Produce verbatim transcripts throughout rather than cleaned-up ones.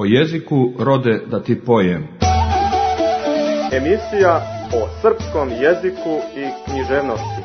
jeziku rode da ti pojem. Emisija o srpskom jeziku i književnosti.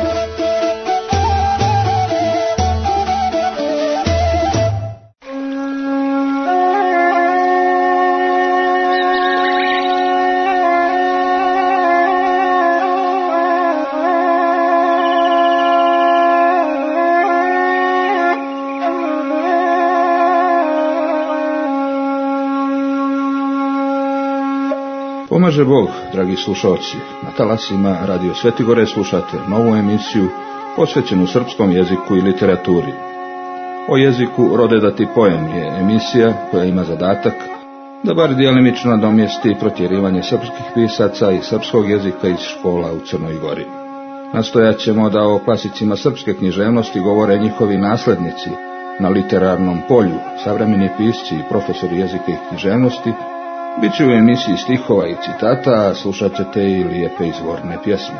Pomaže Bog, dragi slušalci. Na talasima Radio Svetigore slušate novu emisiju posvećenu srpskom jeziku i literaturi. O jeziku rode da ti pojem je emisija koja ima zadatak da bar djelimično nadomjesti protjerivanje srpskih pisaca i srpskog jezika iz škola u Crnoj Gori. Nastojat ćemo da o klasicima srpske književnosti govore njihovi naslednici na literarnom polju, savremeni pisci i profesori jezika i književnosti. Biće u emisiji stihova i citata, a slušat ćete i lijepe izvorne pjesme.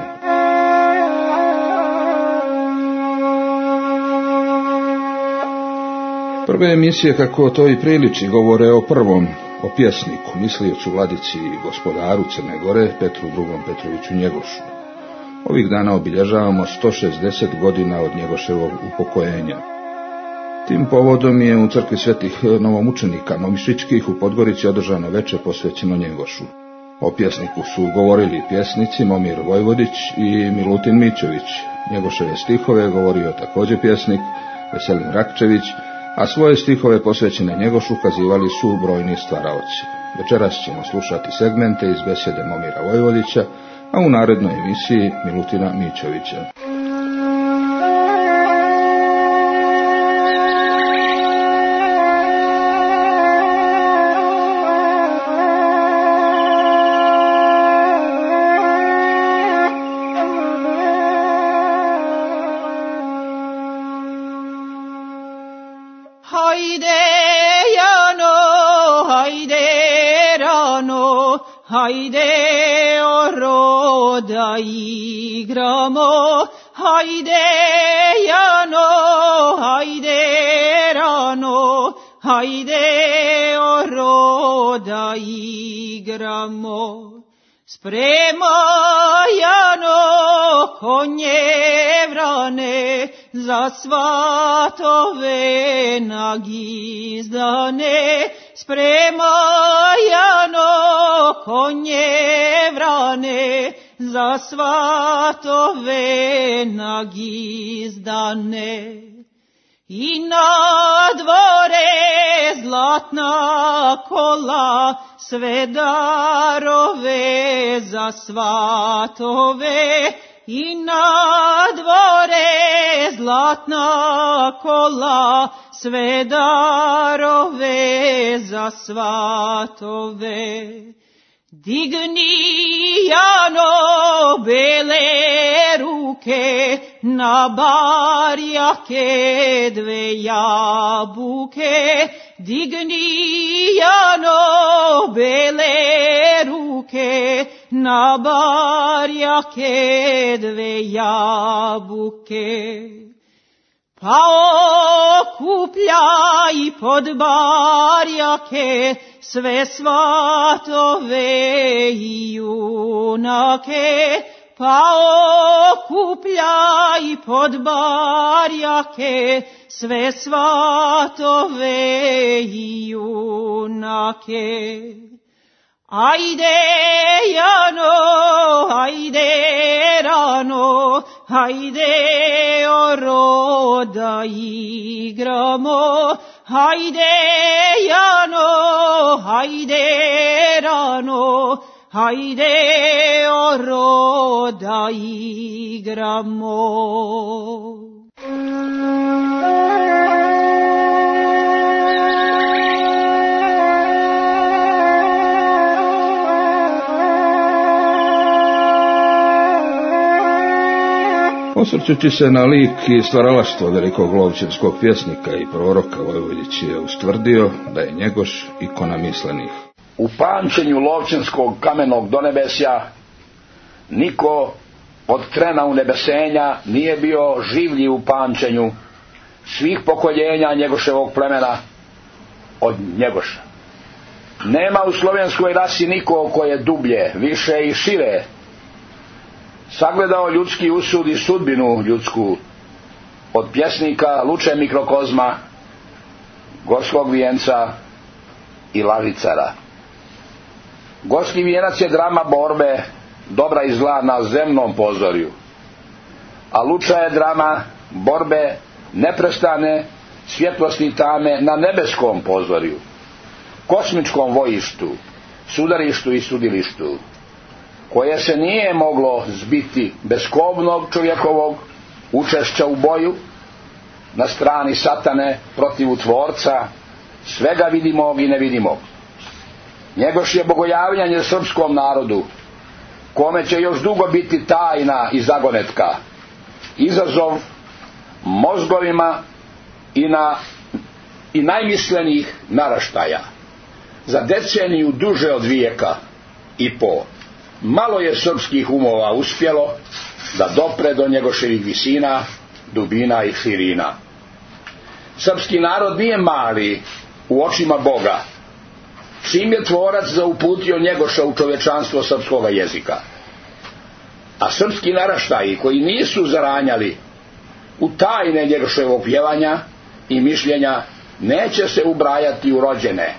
Prve emisije, kako to i priliči, govore o prvom, o pjesniku, misliocu, vladici i gospodaru Crne Gore, Petru drugom Petroviću Njegošu. Ovih dana obilježavamo sto šezdeset godina od Njegoševog upokojenja. Tim povodom je u crkvi svetih novomučenika Momišićkih u Podgorici održano veče posvećeno Njegošu. O pjesniku su govorili pjesnici Momir Vojvodić i Milutin Mićević. Njegoševe stihove govorio također pjesnik Veselin Rakčević, a svoje stihove posvećene Njegošu kazivali su brojni stvaraoci. Večeras ćemo slušati segmente iz besjede Momira Vojvodića, a u narednoj emisiji Milutina Mićevića. Hajde o roda igramo, hajde Jano, hajde rano, hajde o roda igramo. Sprema Jano konje vrane, za svatove nagizdane. Sprema Jano konje vrane, za svatove nagizdane. I na dvore zlatna kola, sve darove za svatove. I na dvore zlatna kola, sve darove za svatove. Digni Jano bele ruke, na barjake dve jabuke. Digni Jano bele ruke, na barjake dve jabuke. Pa okupljaj pod barjake sve svatove i junake. Pa okupljaj pod barjake sve svatove i junake. Ajde Jano, ajde rano, hajde o roda igramo. Hajde Jano, hajde rano, hajde o roda igramo. Osvrćući se na lik i stvaralaštvo velikog lovćanskog pjesnika i proroka, Vojvodić je ustvrdio da je Njegoš ikona mislenih. U pamćenju lovćanskog kamenog donebesja niko od trena unebesenja nije bio življi u pamćenju svih pokoljenja Njegoševog plemena od Njegoša. Nema u slovenskoj rasi niko ko je dublje, više i šire sagledao ljudski usud i sudbinu ljudsku od pjesnika Luče Mikrokozma, Gorskog vijenca i Lažicara. Gorski vijenac je drama borbe dobra i zla na zemnom pozorju, a Luča je drama borbe neprestane svjetlosti i tame na nebeskom pozorju, kosmičkom vojištu, sudarištu i sudilištu, koje se nije moglo zbiti bez kobnog čovjekovog učešća u boju na strani satane protiv tvorca svega vidimog i nevidimog. Njegoš je bogojavljanje srpskom narodu, kome će još dugo biti tajna i zagonetka, izazov mozgovima i, na, i najmislenijih naraštaja. Za deceniju duže od vijeka i po malo je srpskih umova uspjelo da dopre do njegoševih visina, dubina i širina. Srpski narod nije mali u očima Boga, čim je tvorac zauputio njegoša u čovečanstvo srpskoga jezika. A srpski naraštaji koji nisu zaranjali u tajne njegoševog pjevanja i mišljenja neće se ubrajati u rođene.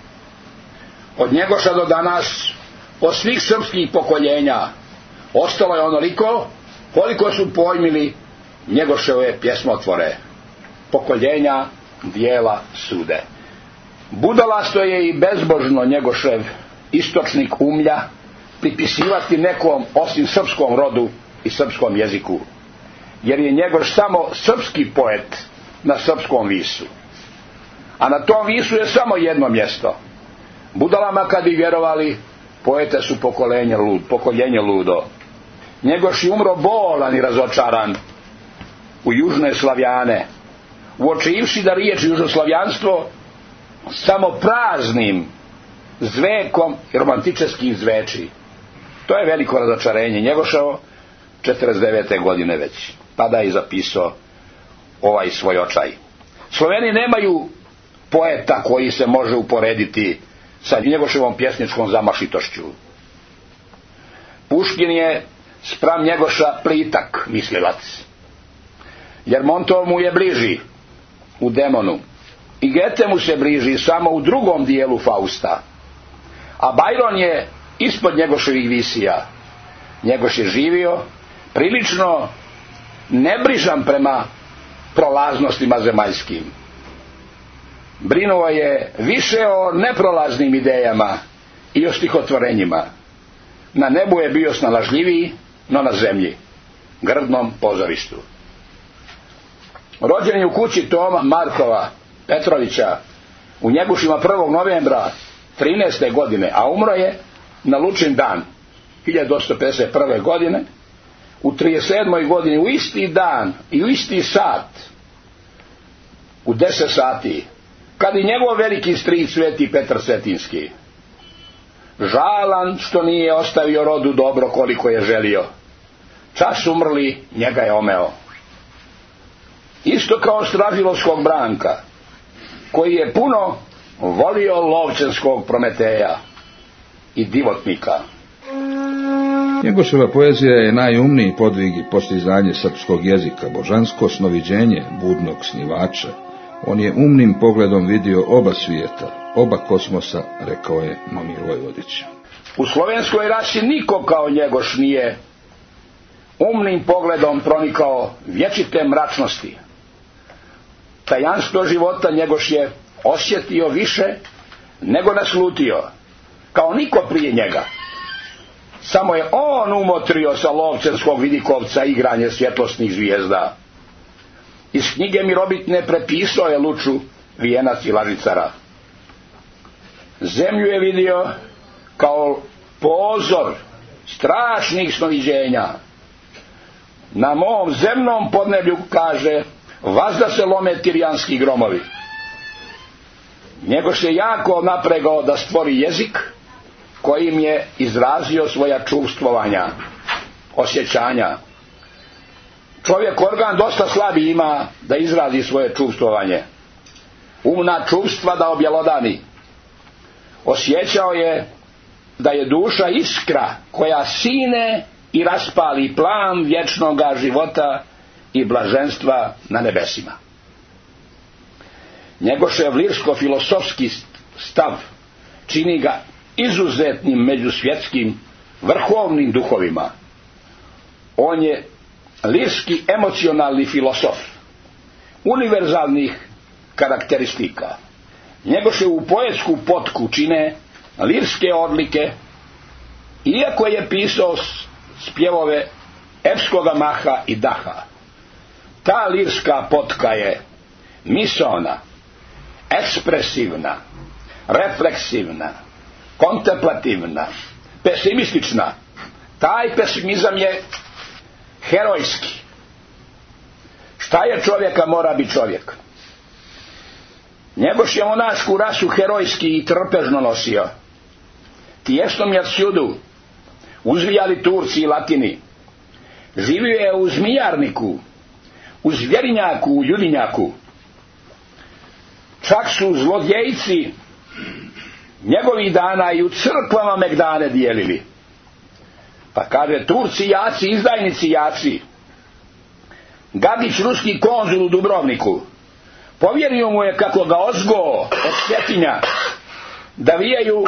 Od njegoša do danas, od svih srpskih pokoljenja, ostalo je onoliko koliko su pojmili njegoševe pjesmotvore. Pokoljenja dijela sude. Budalasto je i bezbožno njegošev istočnik umlja pripisivati nekom osim srpskom rodu i srpskom jeziku, jer je njegoš samo srpski poet na srpskom visu. A na tom visu je samo jedno mjesto. Budalama kad bi vjerovali, poete su pokoljenje, lud, pokoljenje ludo. Njegoš je umro bolan i razočaran u južne Slavjane, uočivši da riječ južnoslavijanstvo samo praznim zvekom i romantičeskim zveči. To je veliko razočarenje njegoševo četrdeset devete godine već, tada je zapisao ovaj svoj očaj. Sloveni nemaju poeta koji se može uporediti sa njegoševom pjesničkom zamašitošću. Puškin je spram njegoša plitak mislilac, Lermontov mu je bliži u Demonu i Goethe mu se bliži samo u drugom dijelu Fausta, a Byron je ispod njegoševih visija. Njegoš je živio prilično nebrižan prema prolaznostima zemaljskim. Brinuo je više o neprolaznim idejama i o stihotvorenjima. Na nebu je bio snalažljiviji, no na zemlji, grdnom pozorištu. Rođen je u kući Toma Markova Petrovića u Njegušima prvog novembra trinaeste godine, a umro je na Lučin dan hiljadu osamsto pedeset prve godine, u trideset sedmoj godini, u isti dan i u isti sat, u deset sati, kad i njegov veliki stric Sveti Petar Cetinski, žalan što nije ostavio rodu dobro koliko je želio, čas umrli njega je omeo. Isto kao Stražilovskog Branka, koji je puno volio lovčanskog Prometeja i divotnika. Njegoševa poezija je najumniji podvig i postizanje srpskog jezika, božansko snoviđenje budnog snivača. On je umnim pogledom vidio oba svijeta, oba kosmosa, rekao je Momir Vojvodić. U slovenskoj rasi niko kao Njegoš nije umnim pogledom pronikao vječite mračnosti. Tajanstvo života Njegoš je osjetio više nego naslutio, kao niko prije njega. Samo je on umotrio sa lovčanskog vidikovca igranje svjetlosnih zvijezda. Iz knjige Mirobitne prepisao je Luču, Vijenac i Lažicara. Zemlju je vidio kao pozor strašnih snoviđenja. Na mom zemnom podneblju, kaže, vazda se lome tirijanski gromovi. Njegoš je jako napregao da stvori jezik kojim je izrazio svoja čuvstvovanja, osjećanja. Čovjek organ dosta slabi ima da izrazi svoje čuvstvovanje. Umna čuvstva da objelodani. Osjećao je da je duša iskra koja sine i raspali plan vječnoga života i blaženstva na nebesima. Njegošev lirsko-filosofski stav čini ga izuzetnim među svjetskim vrhovnim duhovima. On je lirski emocionalni filosof univerzalnih karakteristika. Njegoševu poetsku potku čine lirske odlike, iako je pisao spjevove epskoga maha i daha. Ta lirska potka je misaona, ekspresivna, refleksivna, kontemplativna, pesimistična. Taj pesimizam je herojski. Šta je čovjeka, mora biti čovjek. Njegoš je monašku rasu herojski i trpežno nosio. Tijesnom je sjudu uzvijali Turci i Latini. Živio je u Zmijarniku, u Zvjerinjaku, u Judinjaku. Čak su zlodjejci njegovih dana i u crkvama megdane dijelili. Pa kaže, Turci jaci, izdajnici jaci. Gadić, ruski konzul u Dubrovniku, povjerio mu je kako ga ozgo od Cetinja da vijaju,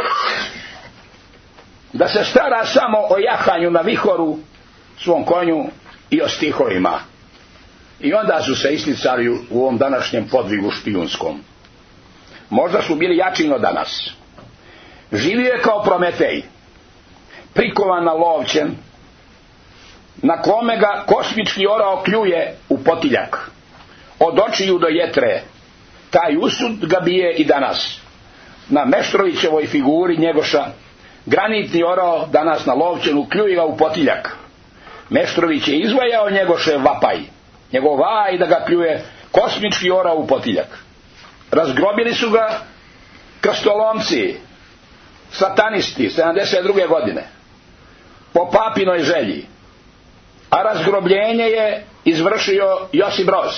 da se stara samo o jahanju na vihoru svom konju i o stihovima. I onda su se isticali u ovom današnjem podvigu špijunskom. Možda su bili jači od danas. Živio je kao Prometej, prikovan na lovčem, na kome ga kosmički orao kljuje u potiljak, od očiju do jetre. Taj usud ga bije i danas. Na Meštrovićevoj figuri Njegoša granitni orao danas na lovčenu kljuje ga u potiljak. Meštrović je izvajao Njegošev vapaj, njegov vaj da ga kljuje kosmički orao u potiljak. Razgrobili su ga krstolomci, satanisti, sedamdeset druge godine, po papinoj želji, a razgrobljenje je izvršio Josip Broz,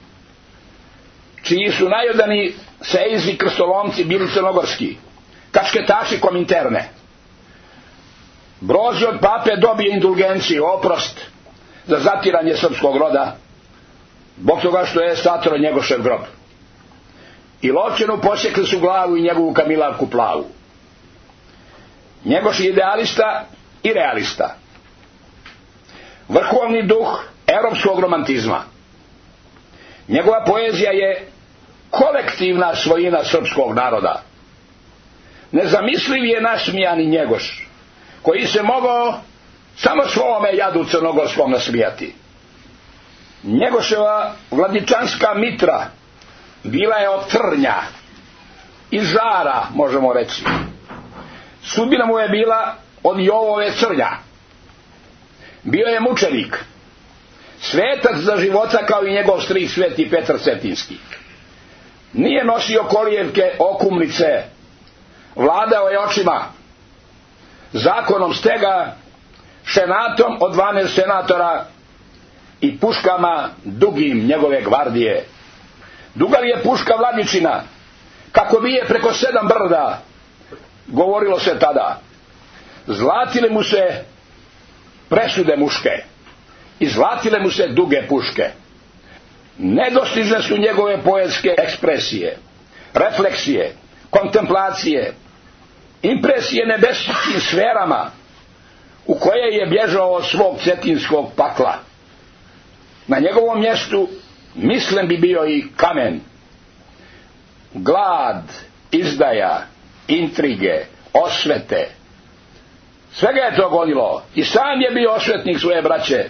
čiji su najodani sejzi krstolomci bili crnogorski, kačketaši Kominterne. Broz je od pape dobio indulgenciju, oprost za zatiranje srpskog roda, zbog toga što je satro Njegošev grob. I lovčenu posjekli su glavu i njegovu kamilavku plavu. Njegoš je idealista i realista, vrhovni duh europskog romantizma. Njegova poezija je kolektivna svojina srpskog naroda. Nezamisliv je nasmijani Njegoš, koji se mogao samo svome jadu crnogorskom nasmijati. Njegoševa vladičanska mitra bila je od trnja i žara, možemo reći. Sudbina mu je bila od Jovove crnja. Bio je mučenik, svetac za života kao i njegov stric Sveti Petar Cetinski. Nije nosio kolijevke, okumnice, vladao je očima, zakonom stega, šenatom od dvanaest senatora i puškama dugim njegove gvardije. Duga li je puška Vladičina, kako bije preko sedam brda, govorilo se tada. Zlatile mu se presude muške i zlatile mu se duge puške. Nedostižne su njegove poetske ekspresije, refleksije, kontemplacije, impresije nebeskim sferama u koje je bježao od svog cetinskog pakla. Na njegovom mjestu mislim bi bio i kamen. Glad, izdaja, intrige, osvete, svega je to gonilo. I sam je bio osvetnik svoje braće.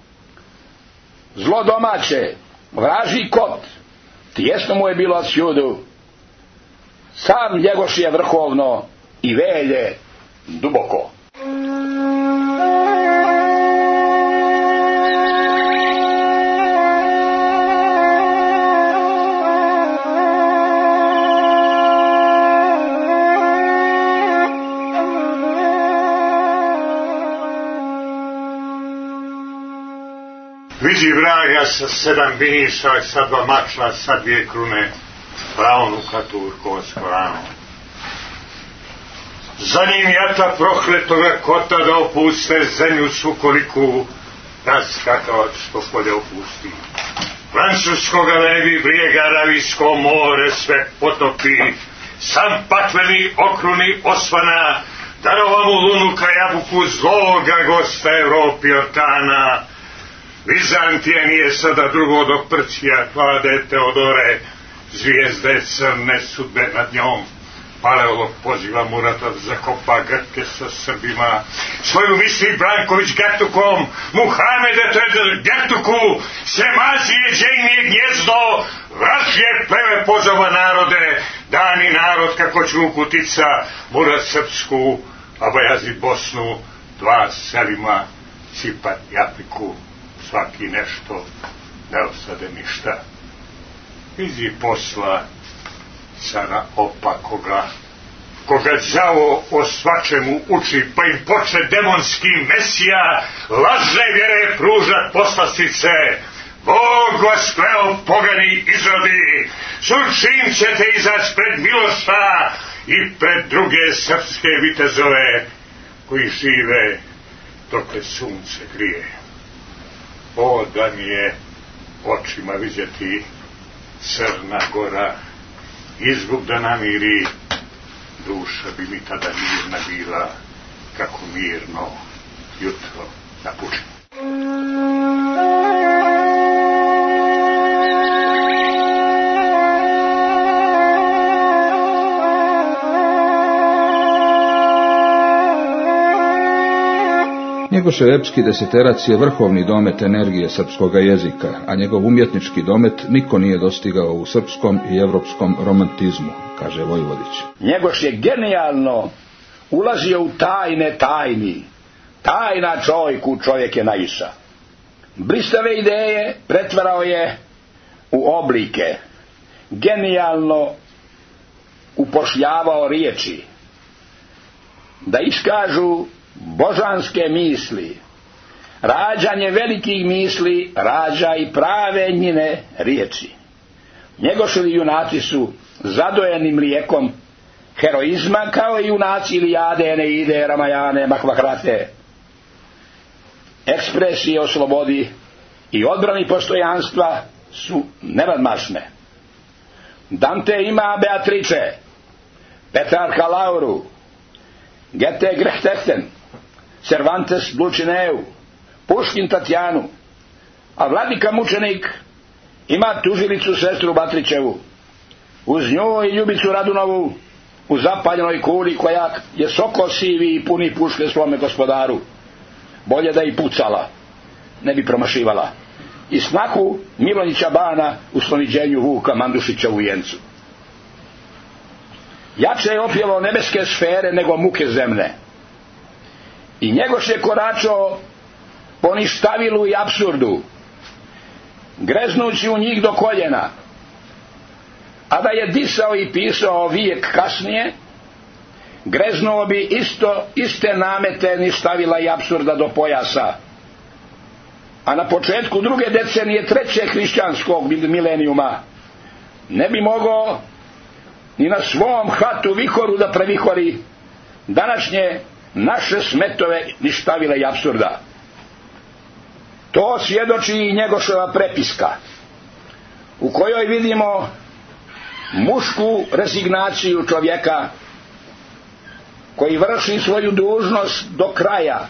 Zlo domaće, vražji kot, tijesno mu je bilo odsjudu. Sam Njegoš je vrhovno i velje duboko. Vidi vraga sa sedam biniša, sa dva mača, sa dvije krune, pravom u katurko s koranom. za njim jata prokletoga kota da opuste zemlju svukoliku, nas kakavac to polje opusti. Francuskoga levi brijega Ravijsko more sve potopi, sam patveni okruni osvana, darova mu lunu ka jabuku zloga gosta Evropi ortana. Vizantija nije sada drugo do Prcija, klade Teodore, zvijezde crne sudbe nad njom. Paleolog poziva Murata da zakopa Grke sa Srbima, svoju misli Branković Gertukom, Muhamede tred Gertuku, Semazije dženje gnjezdo, vražje pleve pozova narode, dani narod kako ću kutica, Murat Srpsku, Abajazi Bosnu, dva Selima, Cipat i Afriku, svaki nešto, ne osade ništa. Izi posla cara opakoga, koga đavo o svačemu uči, pa im poče demonski mesija lažne vjere pružat poslastice. Bog vas kleo pogani izrodi, sučim ćete izać pred Miloša i pred druge srpske vitezove koji žive dok je sunce grije. O, da mi je očima vidjeti Crna Gora, izgub da namiri, duša bi mi tada mirna bila, kako mirno jutro napuči. Njegošev epski deseterac je vrhovni domet energije srpskoga jezika, a njegov umjetnički domet niko nije dostigao u srpskom i evropskom romantizmu, kaže Vojvodić. Njegoš je genijalno ulazio u tajne tajni. Tajna čovjeku čovjek je naiša. Blistave ideje pretvarao je u oblike. Genijalno upošljavao riječi da iskažu božanske misli. Rađanje velikih misli rađa i prave njine riječi. Njegoševi junaci su zadojeni mlijekom heroizma, kao i junaci Ilijade, Eneide, Ramajane, Mahvahrate. Ekspresije o slobodi i odbrani postojanstva su nenadmašne. Dante ima Beatrice, Petrarka Lauru, Goethe Grehtekten, Cervantes Dulcineu, Puškin Tatjanu, a vladika mučenik ima tužilicu sestru Batrićevu, uz nju i Ljubicu Radunovu u zapaljenoj kuli koja je soko sivi i puni puške svome gospodaru. Bolje da i pucala, ne bi promašivala. I snaku Milonića Bana u sloniđenju Vuka Mandušića u Vijencu. Jače je opjelo nebeske sfere nego muke zemne. I njegoš je koračao po ništavilu i apsurdu, greznući u njih do koljena. A da je disao i pisao vijek kasnije, greznuo bi isto, iste namete ništavila i apsurda do pojasa. A na početku druge decenije trećeg hrišćanskog milenijuma ne bi mogao ni na svom hatu vihoru da previhori današnje naše smetove ništavila i apsurda. To svjedoči i njegoševa prepiska, u kojoj vidimo mušku rezignaciju čovjeka koji vrši svoju dužnost do kraja,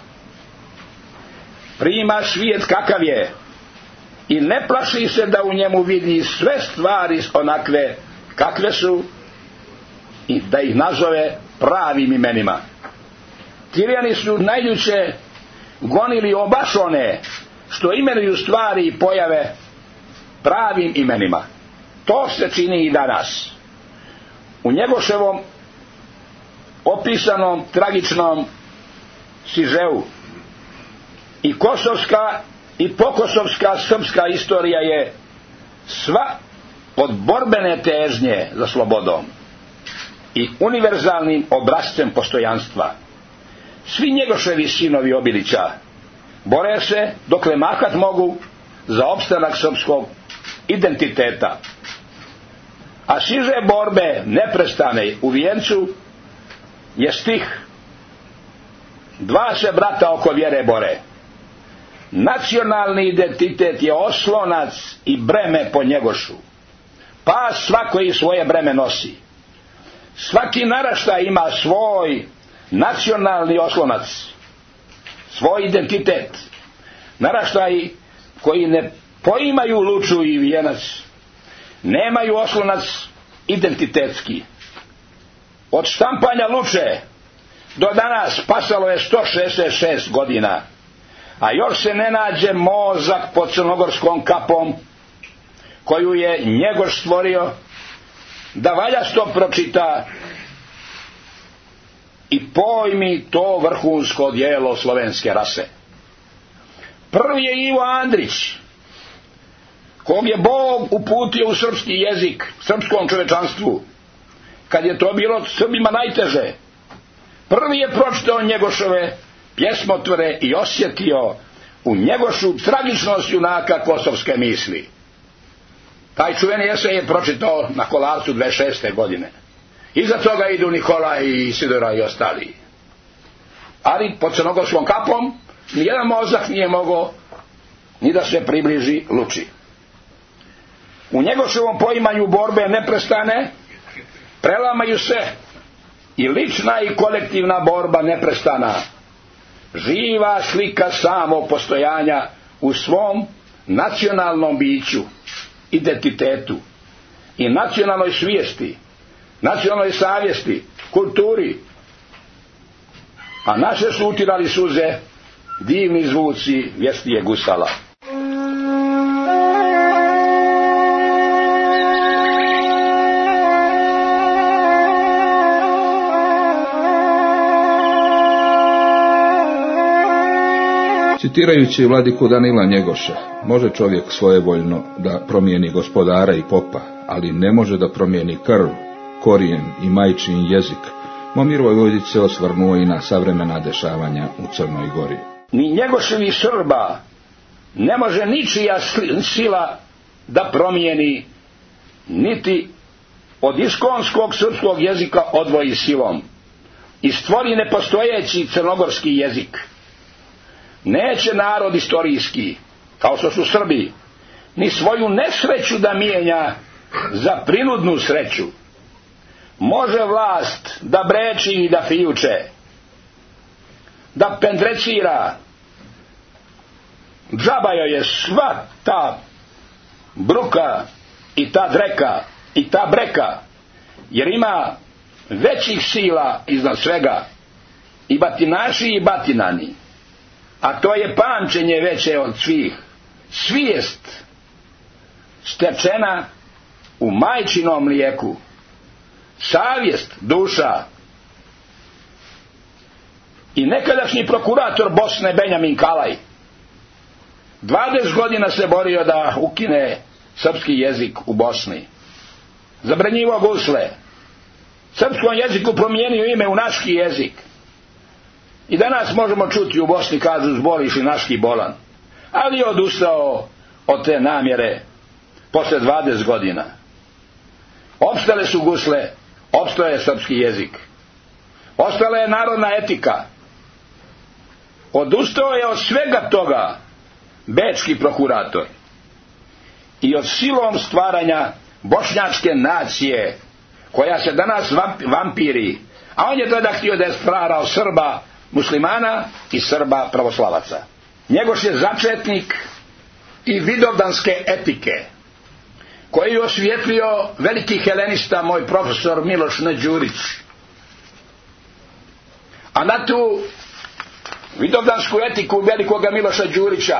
prima svijet kakav je i ne plaši se da u njemu vidi sve stvari onakve kakve su i da ih nazove pravim imenima. Tirjani su najljuče gonili obaš one što imenuju stvari i pojave pravim imenima. To se čini i danas. U njegoševom opisanom tragičnom sižeu i kosovska i pokosovska srpska istorija je sva od borbene težnje za slobodom i univerzalnim obrazcem postojanstva. Svi njegoševi sinovi Obilića bore se dokle mahat mogu za opstanak srpskog identiteta. A siže borbe neprestane u Vijencu je stih: dva se brata oko vjere bore. Nacionalni identitet je oslonac i breme po njegošu. Pa svako i svoje breme nosi. Svaki naraštaj ima svoj nacionalni oslonac, svoj identitet. Naraštaji koji ne poimaju luču i vijenac nemaju oslonac identitetski. Od štampanja luče do danas pasalo je sto šezdeset šest godina, a još se ne nađe mozak pod crnogorskom kapom koju je Njegoš stvorio da valjasto pročita i pojmi to vrhunsko djelo slovenske rase. Prvi je Ivo Andrić, kog je Bog uputio u srpski jezik, srpskom čovečanstvu, kad je to bilo Srbima najteže. Prvi je pročitao Njegošove pjesmotvore i osjetio u Njegošu tragičnost junaka kosovske misli. Taj čuveni esej je pročitao na Kolarcu dvadeset šeste godine. Iza toga idu Nikolaj i Isidora i ostali. Ali pod crnogorskom kapom nijedan mozak nije mogao ni da se približi luči. U Njegoševom poimanju borbe neprestane prelamaju se i lična i kolektivna borba neprestana. Živa slika samog postojanja u svom nacionalnom biću, identitetu i nacionalnoj svijesti, nacionalnoj savjesti, kulturi. A naše su utirali suze divni zvuci Vjesnije gusala. Citirajući vladiku Danila Njegoša, može čovjek svojevoljno da promijeni gospodara i popa, ali ne može da promijeni krv, korijen i majčin jezik. Momir Vojvodić se osvrnuo i na savremena dešavanja u Crnoj Gori. Ni Njegoševi Srba ne može ničija sila da promijeni, niti od iskonskog srpskog jezika odvoji silom i stvori nepostojeći crnogorski jezik. Neće narod istorijski, kao što su Srbi, ni svoju nesreću da mijenja za prinudnu sreću. Može vlast da breči i da fijuče, da pendrecira. Džaba joj je sva ta bruka i ta dreka i ta breka, jer ima većih sila iznad svega, i batinaši i batinani. A to je pamćenje veće od svih. Svijest stečena u majčinom mlijeku. Savjest, duša. I nekadašnji prokurator Bosne Benjamin Kalaj dvadeset godina se borio da ukine srpski jezik u Bosni. Zabranjivo gusle. Srpskom jeziku promijenio ime u naški jezik. I danas možemo čuti u Bosni kažu zboriš i naški bolan. Ali je odustao od te namjere posle dvadeset godina. Opstale su gusle, opstao je srpski jezik. Ostala je narodna etika. Odustao je od svega toga bečki prokurator. I od silom stvaranja bošnjačke nacije, koja se danas vampiri, a on je tada htio da je stvarao Srba muslimana i Srba pravoslavaca. Njegoš je začetnik i vidovdanske etike, koji je osvijetlio veliki helenista moj profesor Miloš Neđurić. A na tu vidovdansku etiku velikoga Miloša Đurića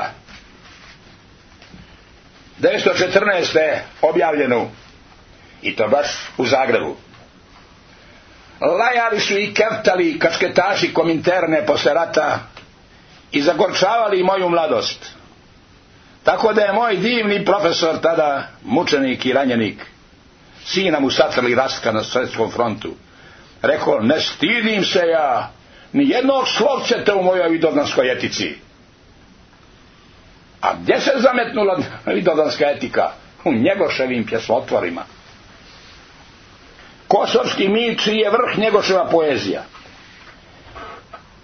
devetsto četrnaeste objavljenu, i to baš u Zagrebu. Lajali su i keptali kašketaši Kominterne posle rata i zagorčavali moju mladost. Tako da je moj divni profesor, tada mučenik i ranjenik, sina mu satrli Rastka na Svjetskom frontu, rekao: ne stidim se ja ni jednog slovceta u mojoj vidovdanskoj etici. A gdje se zametnula vidovdanska etika? U Njegoševim pjesmotvorima. Kosovski mit je vrh Njegoševa poezija.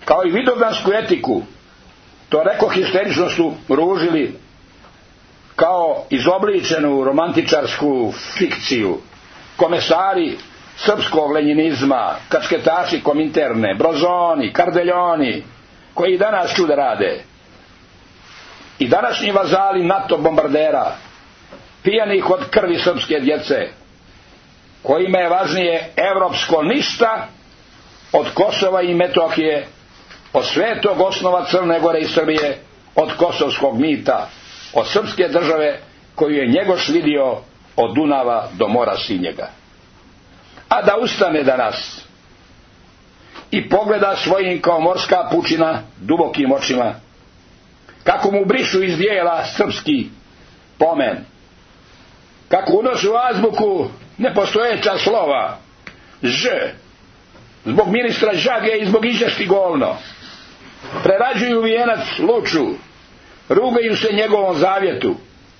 kao i vidovdansku etiku, to reko histerično su ružili kao izobličenu romantičarsku fikciju komesari srpskog lenjinizma, kačketaši kominterne, brozoni, kardeljoni, koji danas čuda rade. I današnji vazali NATO bombardera, pijanih od krvi srpske djece, kojima je važnije evropsko ništa od Kosova i Metohije, od svetog osnova Crne Gore i Srbije, od kosovskog mita, od srpske države koju je Njegoš vidio od Dunava do mora Sinjega. A da ustane danas i pogleda svojim kao morska pučina dubokim očima, kako mu brišu iz dijela srpski pomen, kako unosu azbuku nepostojeća slova Ž, zbog ministra Žage i zbog Ižešti govno, prerađuju vijenac luču, rugaju se njegovom zavjetu.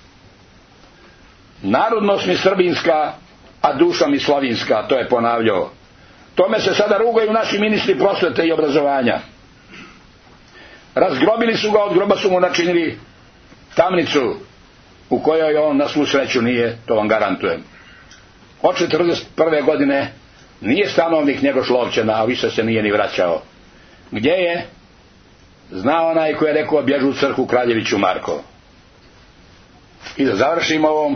Narodnost mi srbinska, a duša mi slavinska, to je ponavljao. Tome se sada rugaju naši ministri prosvete i obrazovanja. Razgrobili su ga, od groba su mu načinili tamnicu u kojoj on na svu sreću nije, to vam garantujem. Od četrdeset prve godine nije stanovnik Njegoš Lovćena, a više se nije ni vraćao. Gdje je? Zna onaj koji je rekao bježu u crkvu Kraljeviću Marko. I da završim ovom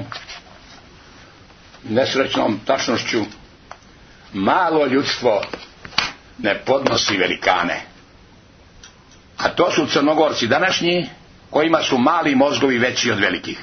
nesrećnom tačnošću, malo ljudstvo ne podnosi velikane. A to su Crnogorci današnji, kojima su mali mozgovi veći od velikih.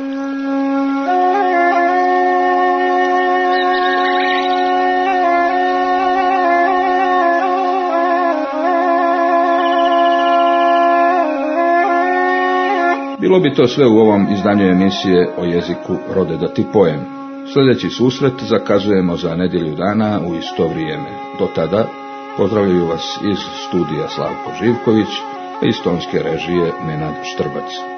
Bilo bi to sve u ovom izdanju emisije o jeziku Rode da ti pojem. Sljedeći susret zakazujemo za nedjelju dana u isto vrijeme. Do tada pozdravljaju vas iz studija Slavko Živković, a iz tonske režije Nenad Štrbac.